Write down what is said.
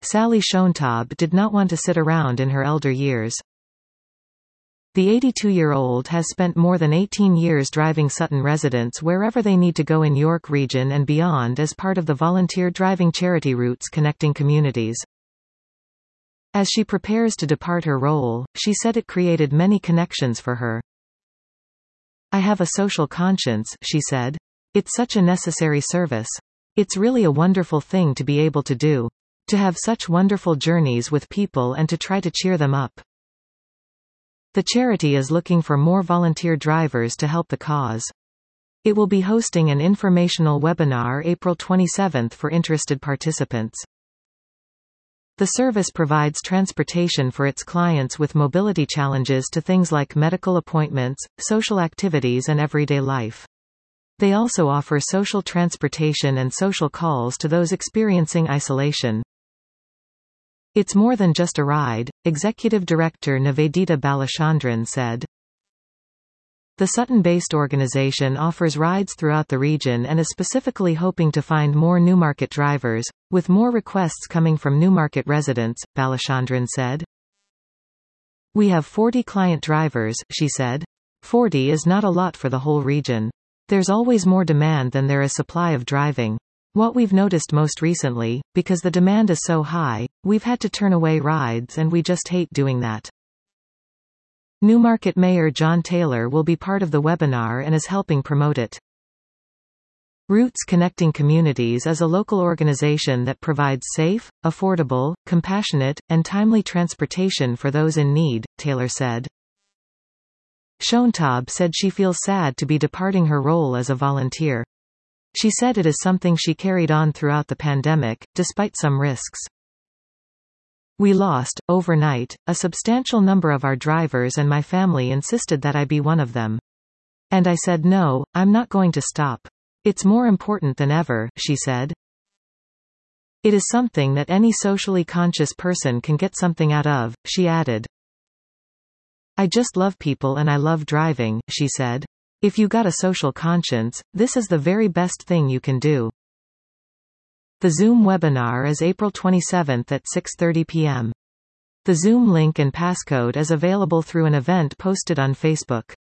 Sally Schoentab did not want to sit around in her elder years. The 82-year-old has spent more than 18 years driving Sutton residents wherever they need to go in York Region and beyond as part of the volunteer driving charity routes connecting communities. As she prepares to depart her role, she said it created many connections for her. "I have a social conscience," she said. "It's such a necessary service. It's really a wonderful thing to be able to do. To have such wonderful journeys with people and to try to cheer them up." The charity is looking for more volunteer drivers to help the cause. It will be hosting an informational webinar April 27 for interested participants. The service provides transportation for its clients with mobility challenges to things like medical appointments, social activities and everyday life. They also offer social transportation and social calls to those experiencing isolation. "It's more than just a ride," Executive Director Nivedita Balachandran said. The Sutton-based organization offers rides throughout the region and is specifically hoping to find more Newmarket drivers, with more requests coming from Newmarket residents, Balachandran said. "We have 40 client drivers," she said. 40 is not a lot for the whole region. There's always more demand than there is supply of driving. What we've noticed most recently, because the demand is so high, we've had to turn away rides and we just hate doing that." Newmarket Mayor John Taylor will be part of the webinar and is helping promote it. Routes Connecting Communities is a local organization that provides safe, affordable, compassionate, and timely transportation for those in need, Taylor said. Schoentab said she feels sad to be departing her role as a volunteer. She said it is something she carried on throughout the pandemic, despite some risks. "We lost, overnight, a substantial number of our drivers and my family insisted that I be one of them. And I said no, I'm not going to stop. It's more important than ever," she said. "It is something that any socially conscious person can get something out of," she added. "I just love people and I love driving," she said. "If you got a social conscience, this is the very best thing you can do." The Zoom webinar is April 27 at 6:30 p.m. The Zoom link and passcode is available through an event posted on Facebook.